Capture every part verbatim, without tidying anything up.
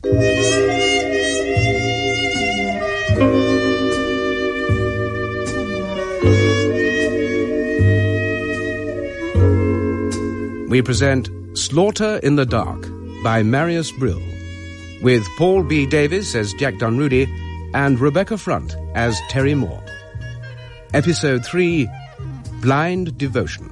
We present Slaughter in the Dark by Marius Brill, with Paul B. Davis as Jack Dunrudy and Rebecca Front as Terry Moore. Episode three, Blind Devotion.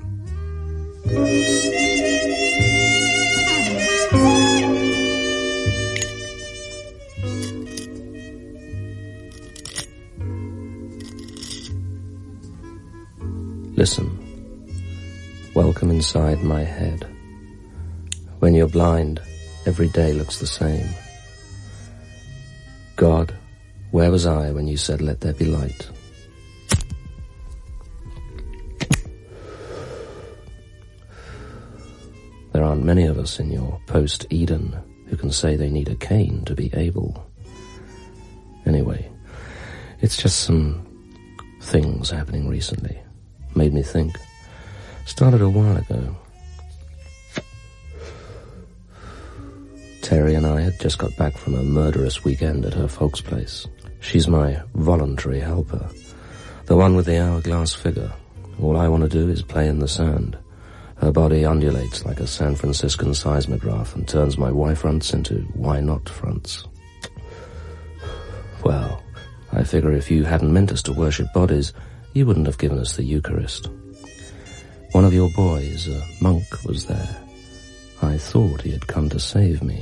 Listen. Welcome inside my head. When you're blind, every day looks the same. God, where was I when you said, let there be light? There aren't many of us in your post-Eden who can say they need a cane to be able. Anyway, it's just some things happening recently. Made me think. Started a while ago. Terry and I had just got back from a murderous weekend at her folks' place. She's my voluntary helper, the one with the hourglass figure. All I want to do is play in the sand. Her body undulates like a San Franciscan seismograph and turns my why fronts into why not fronts. Well, I figure if you hadn't meant us to worship bodies, you wouldn't have given us the Eucharist. One of your boys, a monk, was there. I thought he had come to save me.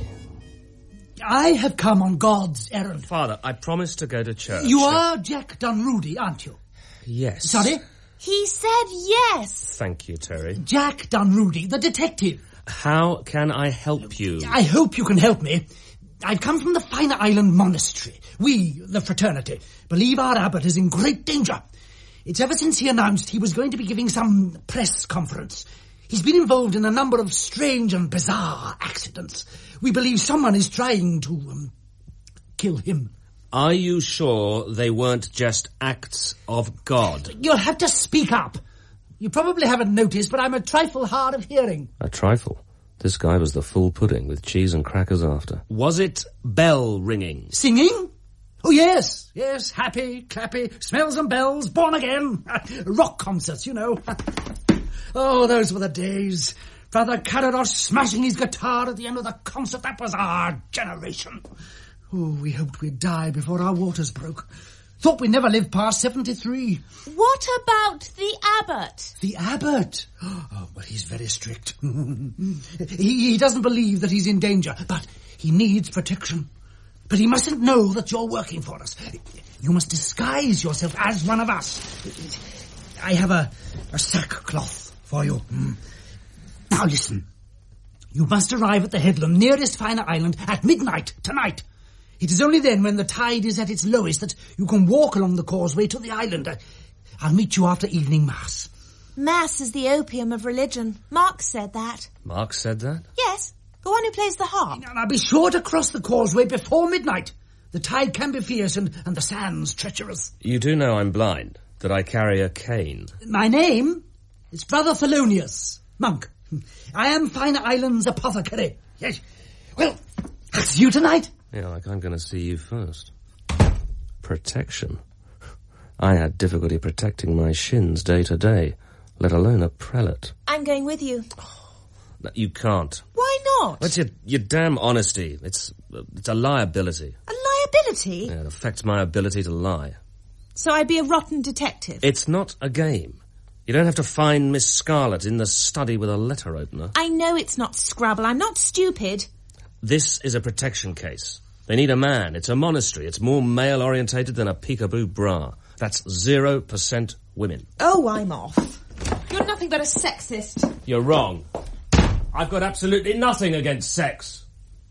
I have come on God's errand. Father, I promised to go to church. You are Jack Dunrudy, aren't you? Yes. Sorry? He said yes. Thank you, Terry. Jack Dunrudy, the detective. How can I help you? I hope you can help me. I've come from the Finer Island Monastery. We, the fraternity, believe our abbot is in great danger. It's ever since he announced he was going to be giving some press conference. He's been involved in a number of strange and bizarre accidents. We believe someone is trying to um, kill him. Are you sure they weren't just acts of God? You'll have to speak up. You probably haven't noticed, but I'm a trifle hard of hearing. A trifle? This guy was the full pudding with cheese and crackers after. Was it bell ringing? Singing? Oh, yes, yes, happy, clappy, smells and bells, born again. Rock concerts, you know. Oh, those were the days. Brother Carados smashing his guitar at the end of the concert. That was our generation. Oh, we hoped we'd die before our waters broke. Thought we'd never live past seventy-three. What about the abbot? The abbot? Oh, but he's very strict. he, he doesn't believe that he's in danger, but he needs protection. But he mustn't know that you're working for us. You must disguise yourself as one of us. I have a, a sackcloth for you. Now listen. You must arrive at the headland nearest Finer Island at midnight tonight. It is only then, when the tide is at its lowest, that you can walk along the causeway to the island. I'll meet you after evening mass. Mass is the opium of religion. Marx said that. Marx said that? Yes. The one who plays the harp. Now, now be sure to cross the causeway before midnight. The tide can be fierce and, and the sands treacherous. You do know I'm blind, that I carry a cane. My name is Brother Thelonious, monk. I am Finer Island's apothecary. Yes. Well, I'll see you tonight. Yeah, like I'm going to see you first. Protection. I had difficulty protecting my shins day to day, let alone a prelate. I'm going with you. No, you can't. Why not? What's your, your damn honesty? It's, it's a liability. A liability? Yeah, it affects my ability to lie. So I'd be a rotten detective? It's not a game. You don't have to find Miss Scarlet in the study with a letter opener. I know it's not Scrabble. I'm not stupid. This is a protection case. They need a man. It's a monastery. It's more male-orientated than a peekaboo bra. That's zero percent women. Oh, I'm off. You're nothing but a sexist. You're wrong. I've got absolutely nothing against sex.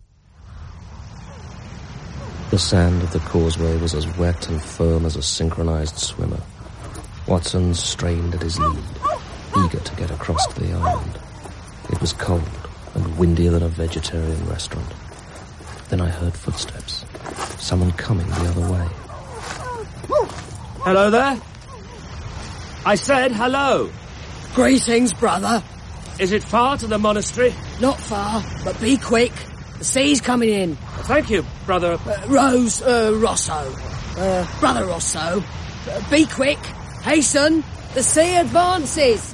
The sand of the causeway was as wet and firm as a synchronized swimmer. Watson strained at his lead, eager to get across to the island. It was cold and windier than a vegetarian restaurant. Then I heard footsteps. Someone coming the other way. Hello there? I said hello. Greetings, brother. Is it far to the monastery? Not far, but be quick. The sea's coming in. Thank you, brother. Uh, Rose uh, Rosso. Uh, Brother Rosso. Uh, be quick. Hasten. The sea advances.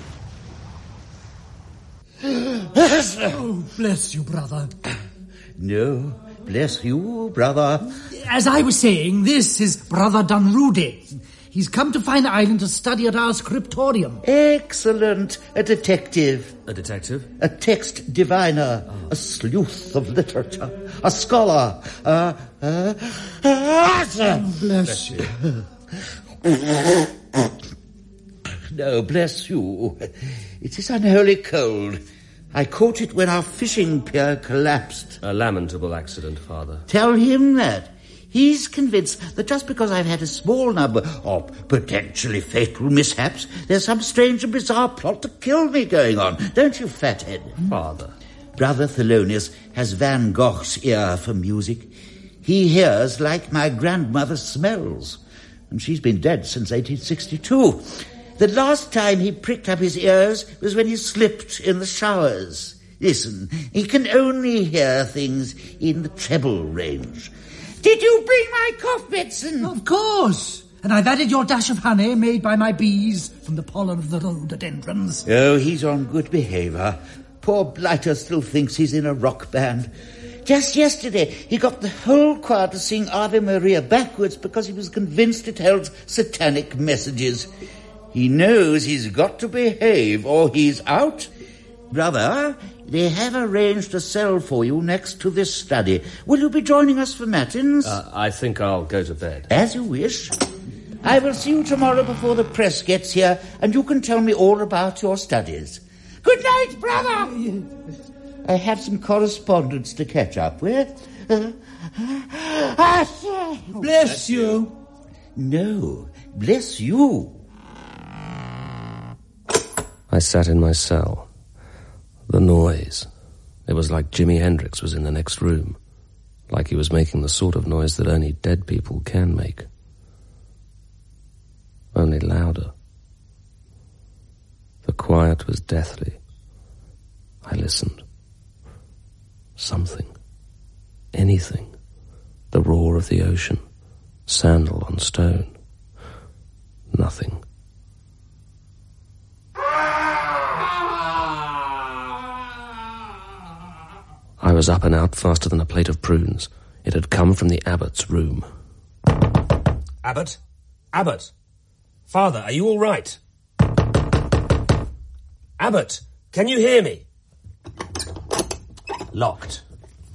Oh, bless you, brother. No, bless you, brother. As I was saying, this is Brother Dunrudy. He's come to Fine Island to study at our scriptorium. Excellent. A detective. A detective? A text diviner. Oh. A sleuth of literature. A scholar. Uh, uh, uh, bless you. No, bless you. It is unholy cold. I caught it when our fishing pier collapsed. A lamentable accident, Father. Tell him that. He's convinced that just because I've had a small number of potentially fatal mishaps, there's some strange and bizarre plot to kill me going on. Don't you, fathead? Father. Brother Thelonious has Van Gogh's ear for music. He hears like my grandmother smells. And she's been dead since eighteen sixty-two. The last time he pricked up his ears was when he slipped in the showers. Listen, he can only hear things in the treble range. Did you bring my cough medicine? Of course. And I've added your dash of honey made by my bees from the pollen of the rhododendrons. Oh, he's on good behaviour. Poor blighter still thinks he's in a rock band. Just yesterday, he got the whole choir to sing Ave Maria backwards because he was convinced it held satanic messages. He knows he's got to behave or he's out. Brother, they have arranged a cell for you next to this study. Will you be joining us for matins? Uh, I think I'll go to bed. As you wish. I will see you tomorrow before the press gets here, and you can tell me all about your studies. Good night, brother! I have some correspondence to catch up with. Uh, bless, bless you. No, bless you. I sat in my cell. The noise. It was like Jimi Hendrix was in the next room. Like he was making the sort of noise that only dead people can make. Only louder. The quiet was deathly. I listened. Something. Anything. The roar of the ocean. Sandal on stone. Nothing. I was up and out faster than a plate of prunes. It had come from the abbot's room. Abbot? Abbot? Father, are you all right? Abbot, can you hear me? Locked.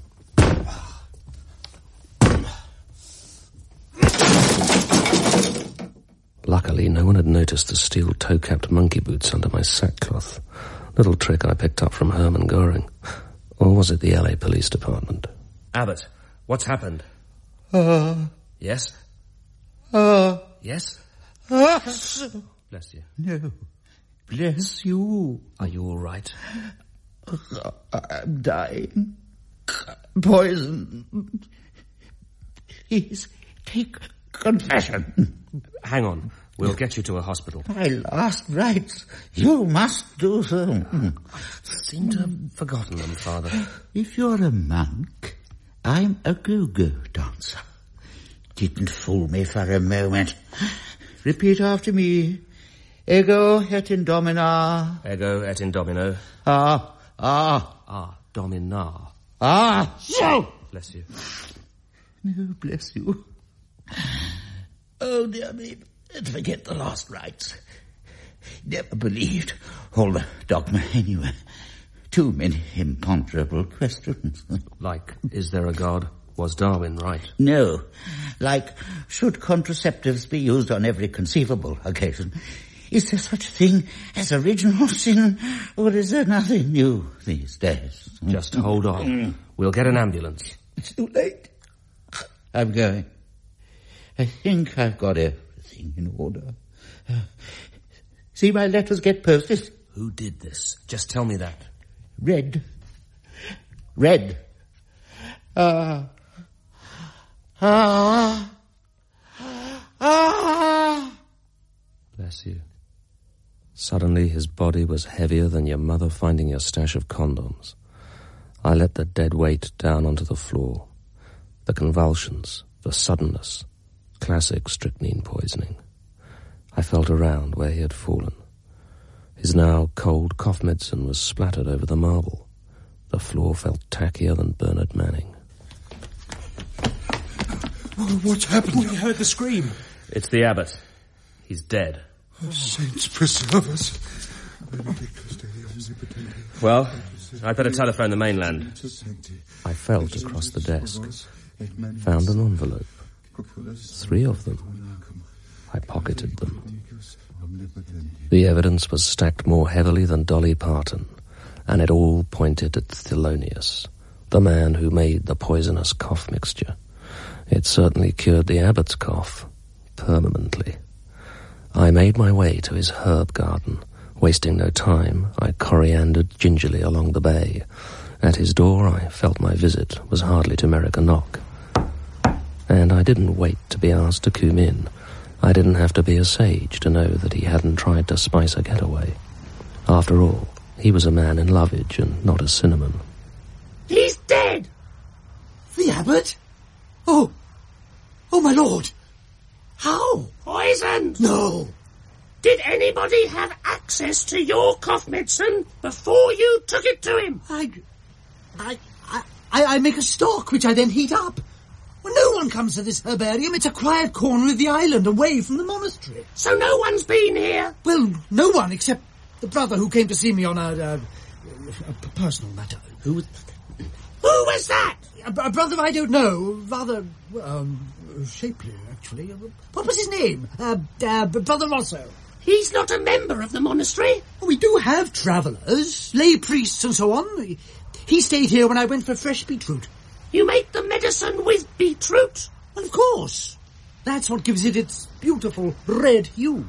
Luckily, no one had noticed the steel toe-capped monkey boots under my sackcloth. Little trick I picked up from Hermann Goring. Or was it the L A Police Department? Abbot, what's happened? Uh, yes? Uh, yes? Uh, Bless you. No. Bless you. Are you all right? I'm dying. Poison. Please, take confession. Hang on. We'll get you to a hospital. My last rites. You must do them. I seem to have forgotten them, Father. If you're a monk, I'm a go-go dancer. Didn't fool me for a moment. Repeat after me. Ego et in domina. Ego et in domino. Ah, ah. Ah, domina. Ah, so. Bless you. No, bless you. Oh, dear me. Let's forget the last rites. Never believed all the dogma anyway. Too many imponderable questions. Like, is there a God? Was Darwin right? No. Like, should contraceptives be used on every conceivable occasion? Is there such a thing as original sin, or is there nothing new these days? Just hold on. We'll get an ambulance. It's too late. I'm going. I think I've got everything in order. Uh, see my letters get posted? Who did this? Just tell me that. Red. Red. Ah. Ah. Ah. Bless you. Suddenly his body was heavier than your mother finding your stash of condoms. I let the dead weight down onto the floor. The convulsions, the suddenness, classic strychnine poisoning. I felt around where he had fallen. His now cold cough medicine was splattered over the marble. The floor felt tackier than Bernard Manning. Oh, what's happened? We heard the scream. It's the abbot. He's dead. Oh, saints preserve us. Well, I'd better telephone the mainland. I felt across the desk, found an envelope. Three of them. I pocketed them. The evidence was stacked more heavily than Dolly Parton, and it all pointed at Thelonious, the man who made the poisonous cough mixture. It certainly cured the abbot's cough, permanently. I made my way to his herb garden. Wasting no time, I coriandered gingerly along the bay. At his door, I felt my visit was hardly to merit a knock. And I didn't wait to be asked to come in. I didn't have to be a sage to know that he hadn't tried to spice a getaway. After all, he was a man in lovage and not a cinnamon. He's dead! The abbot? Oh! Oh, my lord! How? Poisoned! No! Did anybody have access to your cough medicine before you took it to him? I... I... I, I make a stock, which I then heat up. Well, no one comes to this herbarium. It's a quiet corner of the island, away from the monastery. So no one's been here? Well, no one, except the brother who came to see me on a... a, a personal matter. Who was... Who was that? A, a brother I don't know. Rather, um, shapely, actually. What was his name? Uh, uh, Brother Rosso. He's not a member of the monastery. We do have travellers, lay priests and so on. He stayed here when I went for fresh beetroot. You make the medicine with beetroot? Well, of course. That's what gives it its beautiful red hue.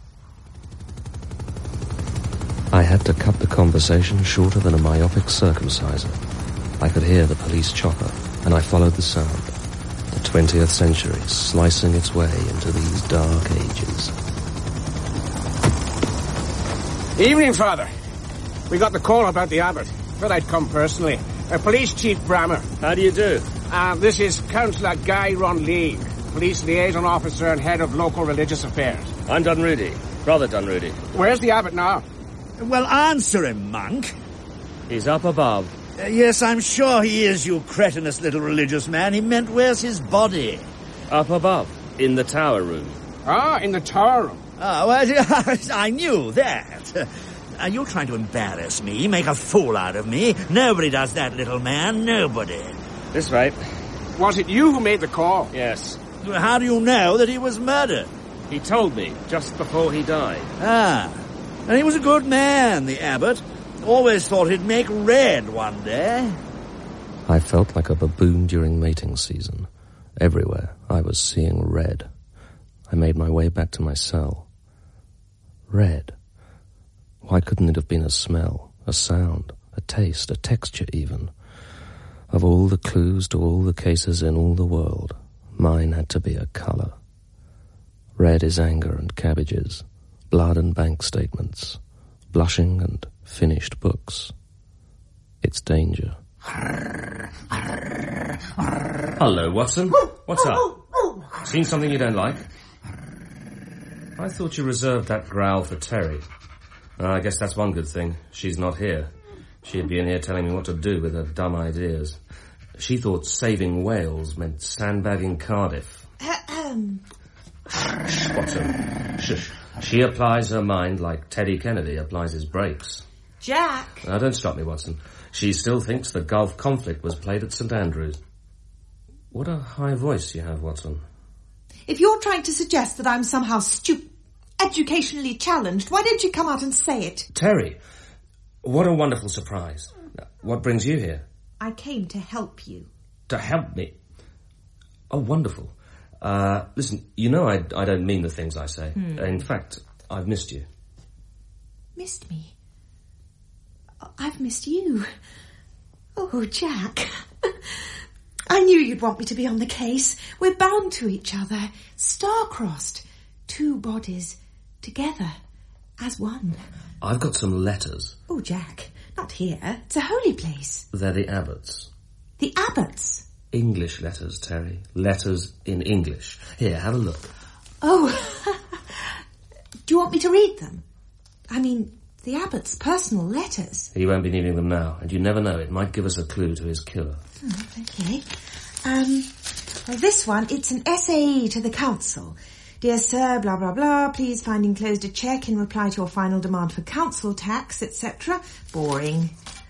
I had to cut the conversation shorter than a myopic circumciser. I could hear the police chopper, and I followed the sound. The twentieth century slicing its way into these dark ages. Evening, Father. We got the call about the abbot. Thought I'd come personally. Uh, Police Chief Brammer. How do you do? Uh, this is Councillor Guy Ronleague, Police Liaison Officer and Head of Local Religious Affairs. I'm Dunrudy, Brother Dunrudy. Where's the abbot now? Well, answer him, monk. He's up above. Uh, yes, I'm sure he is, you cretinous little religious man. He meant where's his body? Up above, in the tower room. Ah, in the tower room. Oh, well, I knew that. Uh, you're trying to embarrass me, make a fool out of me. Nobody does that, little man, nobody. This way. Was it you who made the call? Yes. How do you know that he was murdered? He told me just before he died. Ah, and he was a good man, the abbot. Always thought he'd make red one day. I felt like a baboon during mating season. Everywhere I was seeing red. I made my way back to my cell. Red. Why couldn't it have been a smell, a sound, a taste, a texture even? Of all the clues to all the cases in all the world, mine had to be a colour. Red is anger and cabbages, blood and bank statements, blushing and finished books. It's danger. Hello, Watson. What's up? Seen something you don't like? I thought you reserved that growl for Terry. Uh, I guess that's one good thing. She's not here. She'd be in here telling me what to do with her dumb ideas. She thought saving Wales meant sandbagging Cardiff. Ahem. Watson. Shush. She applies her mind like Teddy Kennedy applies his brakes. Jack. Now, don't stop me, Watson. She still thinks the Gulf conflict was played at St Andrews. What a high voice you have, Watson. If you're trying to suggest that I'm somehow stu- educationally challenged, why don't you come out and say it? Terry, what a wonderful surprise. What brings you here? I came to help you. To help me? Oh, wonderful. Uh, listen, you know I, I don't mean the things I say. Hmm. In fact, I've missed you. Missed me? I've missed you. Oh, Jack. I knew you'd want me to be on the case. We're bound to each other. Star-crossed. Two bodies. Together. As one. I've got some letters. Oh, Jack. Not here. It's a holy place. They're the abbots. The abbots? English letters, Terry. Letters in English. Here, have a look. Oh, do you want me to read them? I mean, the abbot's personal letters. He won't be needing them now, and you never know, it might give us a clue to his killer. Oh, okay. Um, well, this one, it's an S A E to the council. Dear sir, blah, blah, blah, please find enclosed a cheque in reply to your final demand for council tax, et cetera. Boring.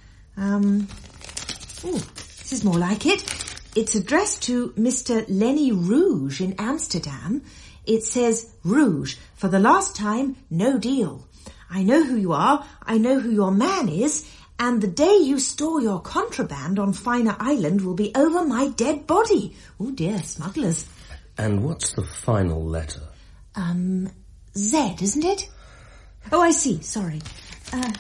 Um, ooh, this is more like it. It's addressed to Mister Lenny Rouge in Amsterdam. It says, Rouge, for the last time, no deal. I know who you are, I know who your man is, and the day you store your contraband on Finer Island will be over my dead body. Oh dear, smugglers. And what's the final letter? Um, Z, isn't it? Oh, I see, sorry. Uh,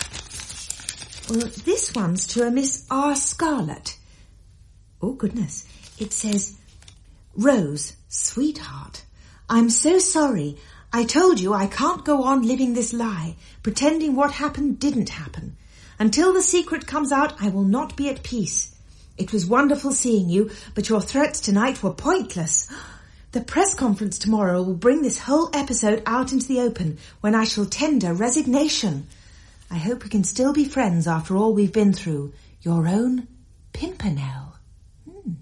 well, this one's to a Miss R. Scarlett. Oh, goodness. It says, Rose, sweetheart, I'm so sorry. I told you I can't go on living this lie, pretending what happened didn't happen. Until the secret comes out, I will not be at peace. It was wonderful seeing you, but your threats tonight were pointless. The press conference tomorrow will bring this whole episode out into the open, when I shall tender resignation. I hope we can still be friends after all we've been through. Your own Pimpernel. Hmm.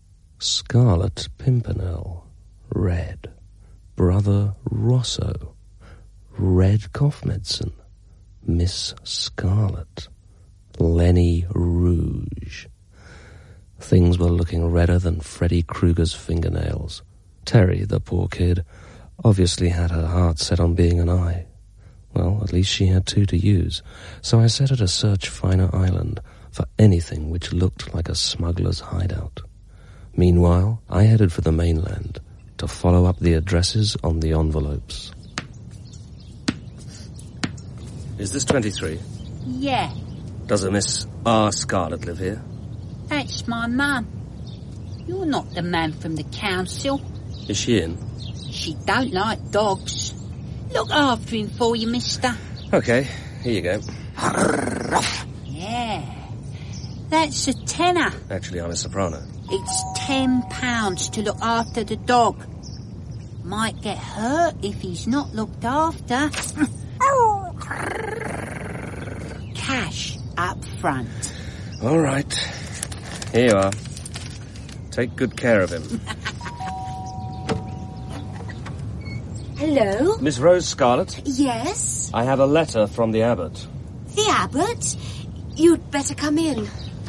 Scarlet Pimpernel. Red. Brother Rosso. Red cough medicine. Miss Scarlet. Lenny Rouge. Things were looking redder than Freddy Krueger's fingernails. Terry, the poor kid, obviously had her heart set on being an eye. Well, at least she had two to use, so I set her to search Finer Island for anything which looked like a smuggler's hideout. Meanwhile, I headed for the mainland to follow up the addresses on the envelopes. Is this twenty-three? Yeah. Does a Miss R. Scarlett live here? That's my mum. You're not the man from the council. Is she in? She don't like dogs. Look after him for you, mister. Okay, here you go. Yeah. That's a tenner. Actually, I'm a soprano. It's ten pounds to look after the dog. Might get hurt if he's not looked after. Cash up front. All right. Here you are. Take good care of him. Hello? Miss Rose Scarlett? Yes? I have a letter from the abbot. The abbot? You'd better come in.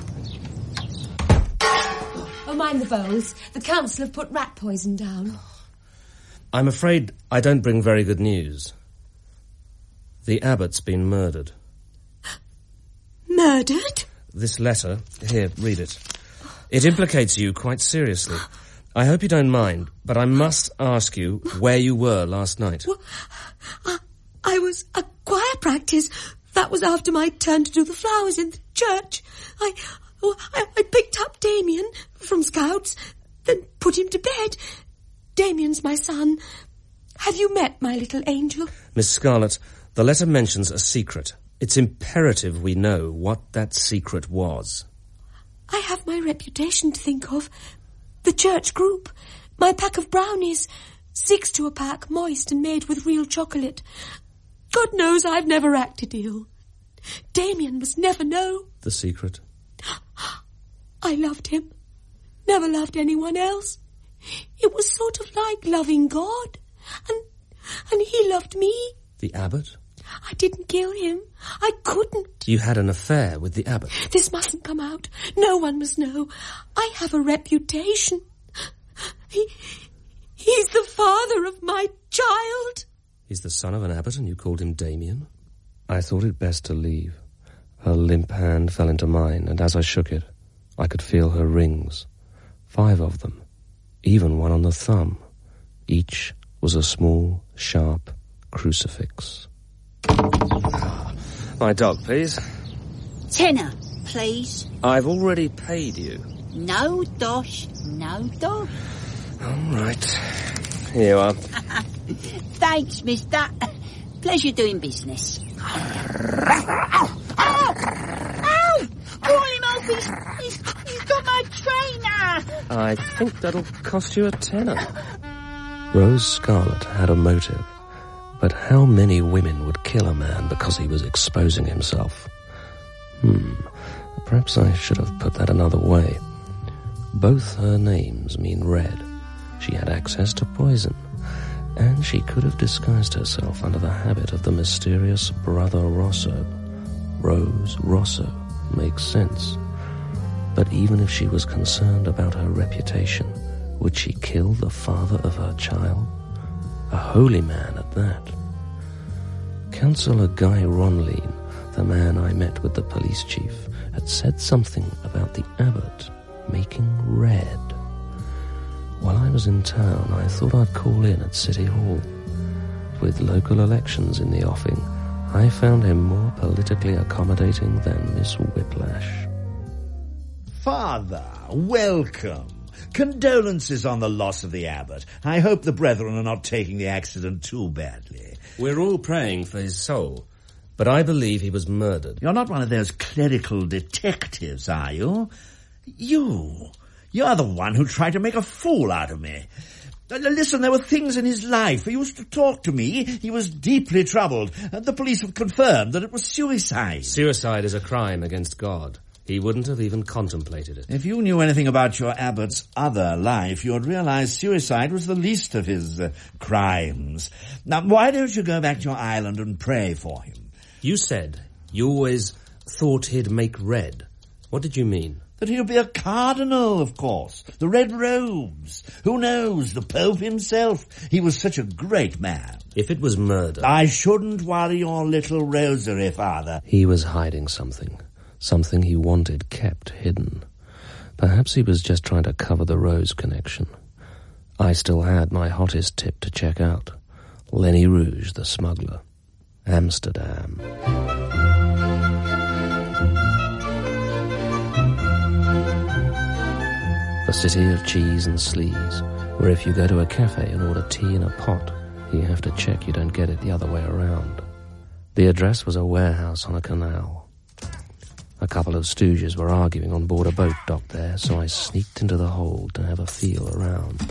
Oh, mind the bowls. The council have put rat poison down. I'm afraid I don't bring very good news. The abbot's been murdered. Murdered? This letter, here, read it. It implicates you quite seriously. I hope you don't mind, but I must ask you where you were last night. Well, I, I was at choir practice. That was after my turn to do the flowers in the church. I, oh, I, I picked up Damien from Scouts, then put him to bed. Damien's my son. Have you met my little angel? Miss Scarlett, the letter mentions a secret. It's imperative we know what that secret was. I have my reputation to think of. The church group. My pack of brownies. Six to a pack, moist and made with real chocolate. God knows I've never acted ill. Damien must never know. The secret? I loved him. Never loved anyone else. It was sort of like loving God. And, and he loved me. The abbot? I didn't kill him. I couldn't. You had an affair with the abbot? This mustn't come out. No one must know. I have a reputation. He, he's the father of my child. He's the son of an abbot and you called him Damien? I thought it best to leave. Her limp hand fell into mine, and as I shook it, I could feel her rings. Five of them. Even one on the thumb. Each was a small, sharp crucifix. My dog, please. Tenner, please. I've already paid you. No dosh, no dosh. All right. Here you are. Thanks, mister. Pleasure doing business. He's, he's, he's got my trainer! I think that'll cost you a tenner. Rose Scarlet had a motive, but how many women would kill a man because he was exposing himself? Hmm, perhaps I should have put that another way. Both her names mean red. She had access to poison, and she could have disguised herself under the habit of the mysterious Brother Rosso. Rose Rosso makes sense. But even if she was concerned about her reputation, would she kill the father of her child? A holy man at that. Councillor Guy Ronline, the man I met with the police chief, had said something about the abbot making red. While I was in town, I thought I'd call in at City Hall. With local elections in the offing, I found him more politically accommodating than Miss Whiplash. Father, welcome. Condolences on the loss of the abbot. I hope the brethren are not taking the accident too badly. We're all praying for his soul, but I believe he was murdered. You're not one of those clerical detectives, are you? You. You're the one who tried to make a fool out of me. Listen, there were things in his life. He used to talk to me. He was deeply troubled. The police have confirmed that it was suicide. Suicide is a crime against God. He wouldn't have even contemplated it. If you knew anything about your abbot's other life, you'd realize suicide was the least of his uh, crimes. Now, why don't you go back to your island and pray for him? You said you always thought he'd make red. What did you mean? That he'll be a cardinal, of course. The red robes. Who knows? The Pope himself. He was such a great man. If it was murder... I shouldn't worry your little rosary, Father. He was hiding something. Something he wanted kept hidden. Perhaps he was just trying to cover the Rose connection. I still had my hottest tip to check out. Lenny Rouge, the smuggler. Amsterdam. The city of cheese and sleaze, where if you go to a cafe and order tea in a pot, you have to check you don't get it the other way around. The address was a warehouse on a canal. A couple of stooges were arguing on board a boat docked there, so I sneaked into the hold to have a feel around.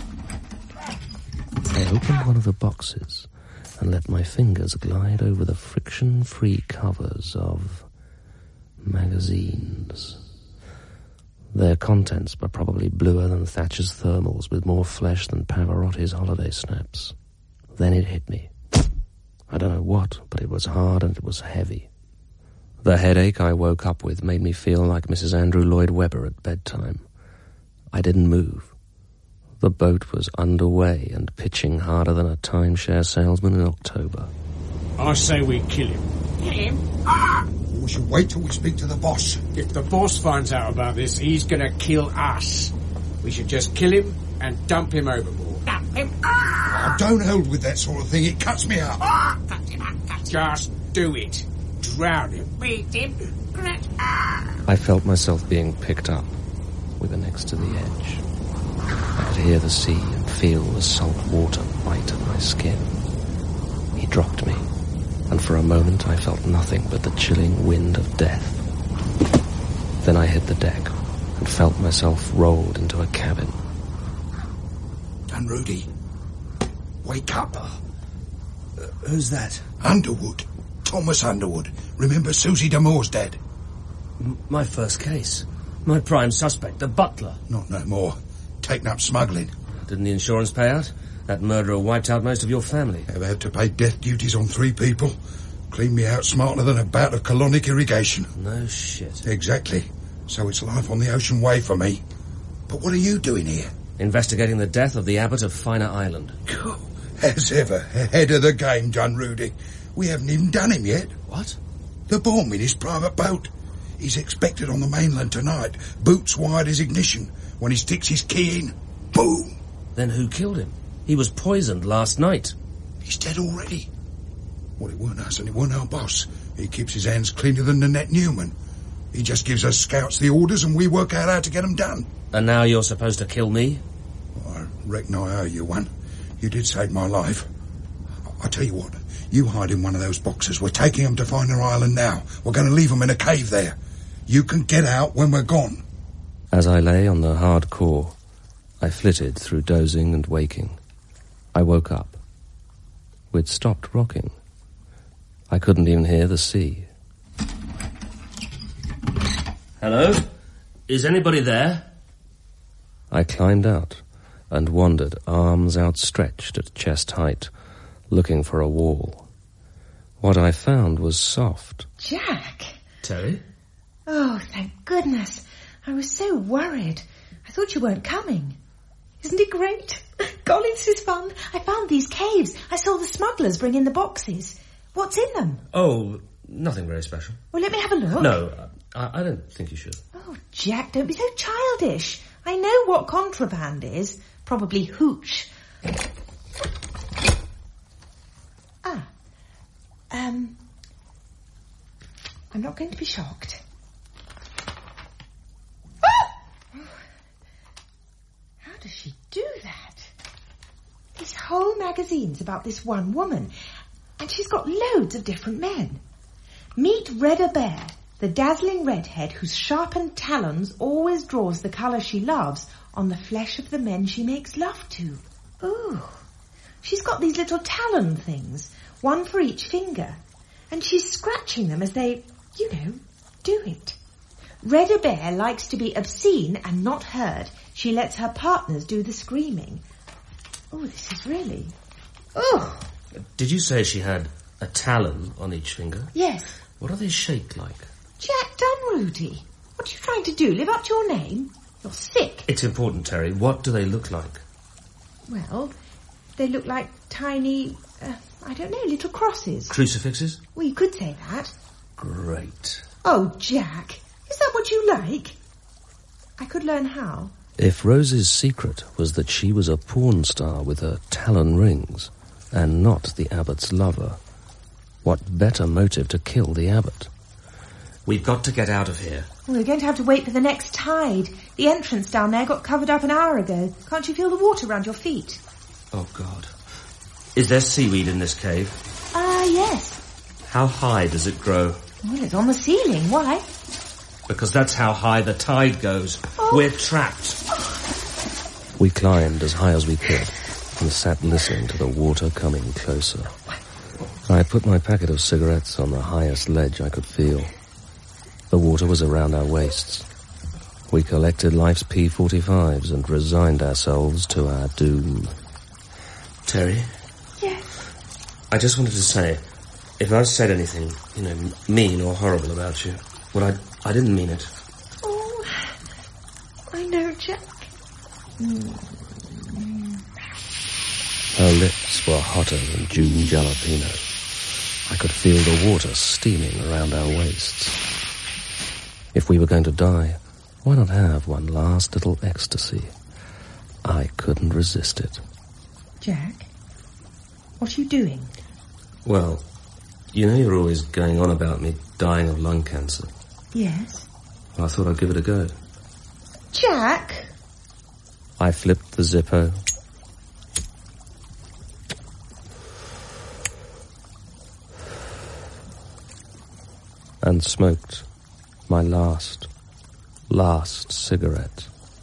I opened one of the boxes and let my fingers glide over the friction-free covers of magazines. Their contents were probably bluer than Thatcher's thermals, with more flesh than Pavarotti's holiday snaps. Then it hit me. I don't know what, but it was hard and it was heavy. The headache I woke up with made me feel like Missus Andrew Lloyd Webber at bedtime. I didn't move. The boat was underway and pitching harder than a timeshare salesman in October. I say we kill him. Kill him? Ah! We should wait till we speak to the boss. If the boss finds out about this, he's gonna kill us. We should just kill him and dump him overboard. Dump him? Ah! I don't hold with that sort of thing. It cuts me up. Ah! Cut him up, cut him Just do it. Drown him. Beat him. Gret. Ah! I felt myself being picked up. We were next to the edge. I could hear the sea and feel the salt water bite at my skin. He dropped me, and for a moment I felt nothing but the chilling wind of death. Then I hit the deck and felt myself rolled into a cabin. Dunrudy, wake up. Uh, who's that? Underwood. Thomas Underwood. Remember Susie Damore's dad? M- my first case. My prime suspect, the butler. Not no more. Taken up smuggling. Didn't the insurance pay out? That murderer wiped out most of your family. Ever had to pay death duties on three people? Cleaned me out smarter than a bout of colonic irrigation. No shit. Exactly. So it's life on the ocean wave for me. But what are you doing here? Investigating the death of the abbot of Finer Island. As ever, ahead of the game, Dunrudy. We haven't even done him yet. What? The bomb in his private boat. He's expected on the mainland tonight. Boots wired his ignition. When he sticks his key in, boom. Then who killed him? He was poisoned last night. He's dead already. Well, it weren't us and it weren't our boss. He keeps his hands cleaner than Nanette Newman. He just gives us scouts the orders and we work out how to get them done. And now you're supposed to kill me? Well, I reckon I owe you one. You did save my life. I tell you what, you hide in one of those boxes. We're taking them to Finer Island now. We're going to leave them in a cave there. You can get out when we're gone. As I lay on the hard core, I flitted through dozing and waking. I woke up. We'd stopped rocking. I couldn't even hear the sea. Hello? Is anybody there? I climbed out and wandered, arms outstretched at chest height, looking for a wall. What I found was soft. Jack! Terry? Oh, thank goodness. I was so worried. I thought you weren't coming. Isn't it great? Golly, this is fun. I found these caves. I saw the smugglers bring in the boxes. What's in them? Oh, nothing very special. Well, let me have a look. No, I, I don't think you should. Oh, Jack, don't be so childish. I know what contraband is. Probably hooch. Ah. Um. I'm not going to be shocked. How does she do that? These whole magazines about this one woman, and she's got loads of different men. Meet Redder Bear, the dazzling redhead whose sharpened talons always draws the colour she loves on the flesh of the men she makes love to. Ooh, she's got these little talon things, one for each finger, and she's scratching them as they, you know, do it. Redder Bear likes to be obscene and not heard. She lets her partners do the screaming. Oh, this is really... Oh! Did you say she had a talon on each finger? Yes. What are they shaped like? Jack Dunrudy, what are you trying to do? Live up to your name? You're sick. It's important, Terry. What do they look like? Well, they look like tiny, uh, I don't know, little crosses. Crucifixes? Well, you could say that. Great. Oh, Jack, is that what you like? I could learn how. If Rose's secret was that she was a porn star with her talon rings, and not the abbot's lover, what better motive to kill the abbot? We've got to get out of here. Well, we're going to have to wait for the next tide. The entrance down there got covered up an hour ago. Can't you feel the water around your feet? Oh, God. Is there seaweed in this cave? Ah, uh, yes. How high does it grow? Well, it's on the ceiling. Why? Because that's how high the tide goes. Oh. We're trapped. Oh. We climbed as high as we could and sat listening to the water coming closer. I put my packet of cigarettes on the highest ledge I could feel. The water was around our waists. We collected life's P forty-fives and resigned ourselves to our doom. Terry? Yes? I just wanted to say, if I said anything, you know, mean or horrible about you, well, I, I didn't mean it. Oh, I know, Jack. Mm. Her lips were hotter than June jalapeno. I could feel the water steaming around our waists. If we were going to die, why not have one last little ecstasy? I couldn't resist it. Jack, what are you doing? Well, you know you're always going on about me dying of lung cancer. Yes? Well, I thought I'd give it a go. Jack! I flipped the Zippo. And smoked my last, last cigarette.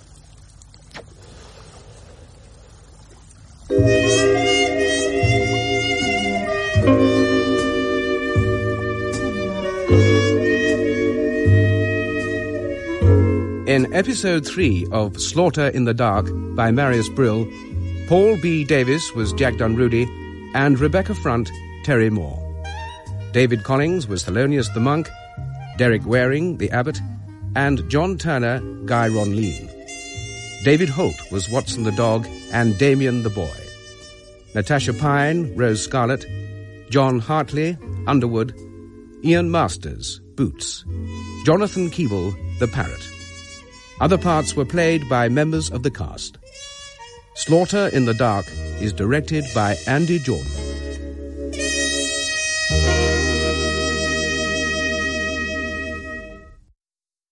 In episode three of Slaughter in the Dark by Marius Brill, Paul B. Davis was Jack Dunrudy and Rebecca Front, Terry Moore. David Collings was Thelonious the Monk, Derek Waring, the Abbot, and John Turner, Guy Ronleen. David Holt was Watson the Dog and Damien the Boy. Natasha Pine, Rose Scarlet, John Hartley, Underwood, Ian Masters, Boots, Jonathan Keeble, the Parrot. Other parts were played by members of the cast. Slaughter in the Dark is directed by Andy Jordan.